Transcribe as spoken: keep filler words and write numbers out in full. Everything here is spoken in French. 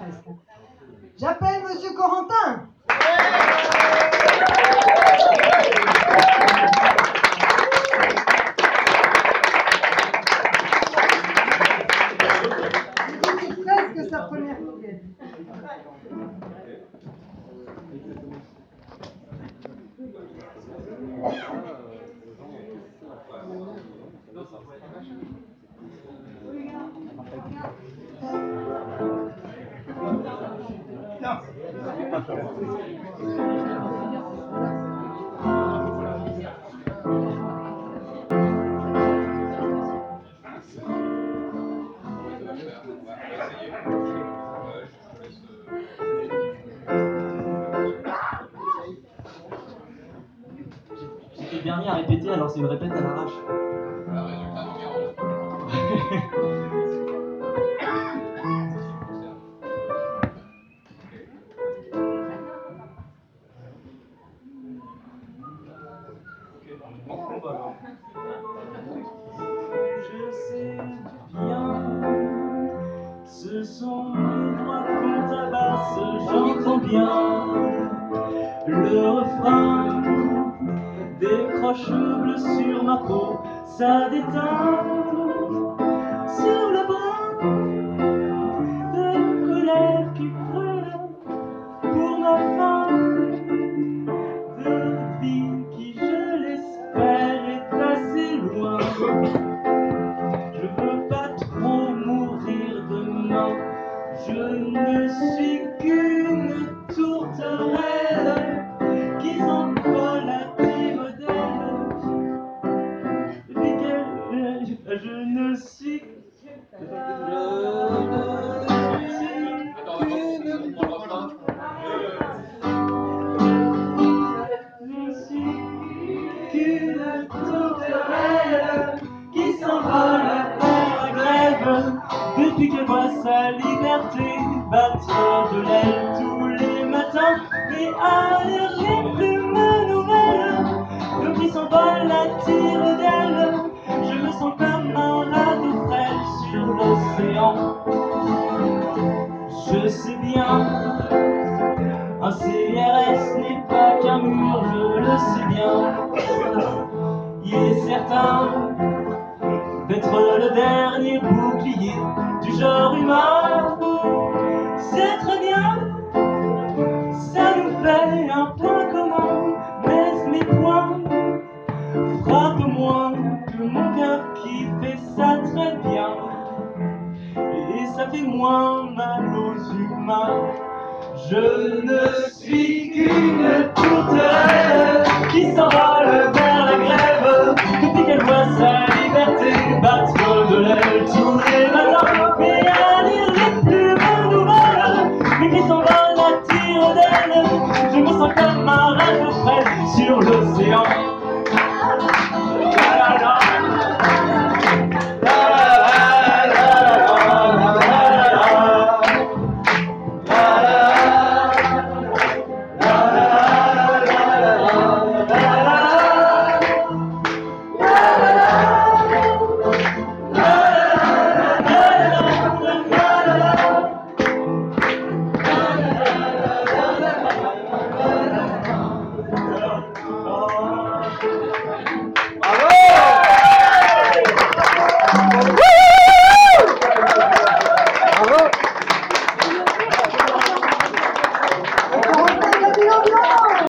presque. J'appelle Monsieur Corentin. C'est presque sa première pièce. J'étais le dernier à répéter, alors c'est une répète à l'arrache. Je sais bien, ce sont les doigts qu'on tabasse, j'entends bien le refrain décroche bleu sur ma peau, ça déteint sur le bras de colère qui brûle pour ma femme de vie qui, je l'espère, est assez loin. Je veux pas trop mourir demain, je ne suis qu'une tourterelle qui s'envole à tire d'elle. Depuis qu'elle, je ne suis je ne suis qu'une tourterelle qui s'envole à la grève depuis qu'elle voit sa liberté battre de l'aile tous les matins. Mais arrière plume nouvelle, l'eau qui s'envole à tire d'aile. Je me sens comme un radeau frêle sur l'océan. Je sais bien, un C R S n'est pas qu'un mur, je le sais bien. Il est certain d'être le dernier bouclier du genre humain. C'est très bien, ça nous fait un point commun, mais mes points frappent moins que mon cœur qui fait ça très bien. Et ça fait moins mal aux humains. Je ne suis qu'une tourterelle qui s'en va